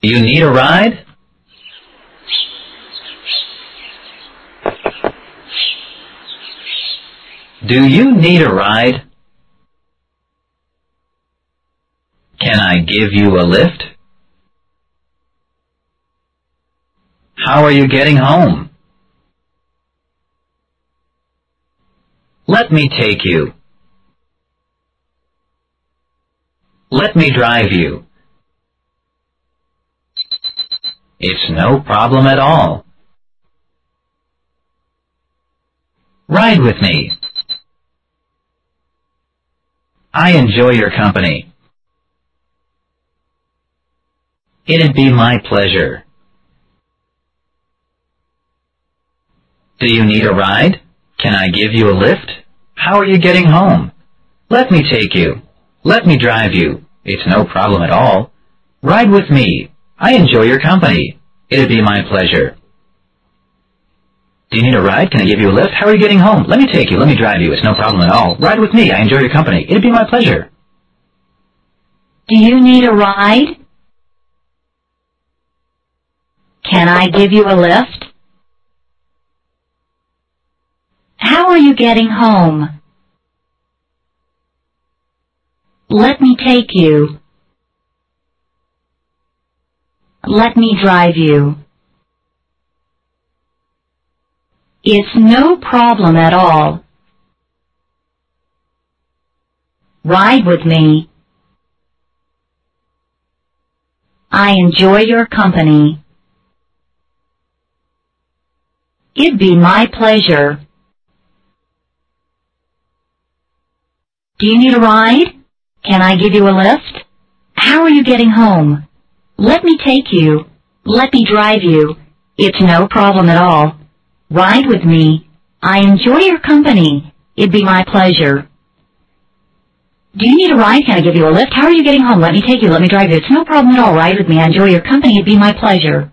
Do you need a ride? Do you need a ride? Can I give you a lift? How are you getting home? Let me take you. Let me drive you. It's no problem at all. Ride with me. I enjoy your company. It'd be my pleasure. Do you need a ride? Can I give you a lift? How are you getting home? Let me take you. Let me drive you. It's no problem at all. Ride with me. I enjoy your company. It'd be my pleasure. Do you need a ride? Can I give you a lift? How are you getting home? Let me take you. Let me drive you. It's no problem at all. Ride with me. I enjoy your company. It'd be my pleasure. Do you need a ride? Can I give you a lift? How are you getting home? Let me take you. Let me drive you. It's no problem at all. Ride with me. I enjoy your company. It'd be my pleasure. Do you need a ride? Can I give you a lift? How are you getting home? Let me take you. Let me drive you. It's no problem at all. Ride with me. I enjoy your company. It'd be my pleasure. Do you need a ride? Can I give you a lift? How are you getting home? Let me take you. Let me drive you. It's no problem at all. Ride with me. I enjoy your company. It'd be my pleasure.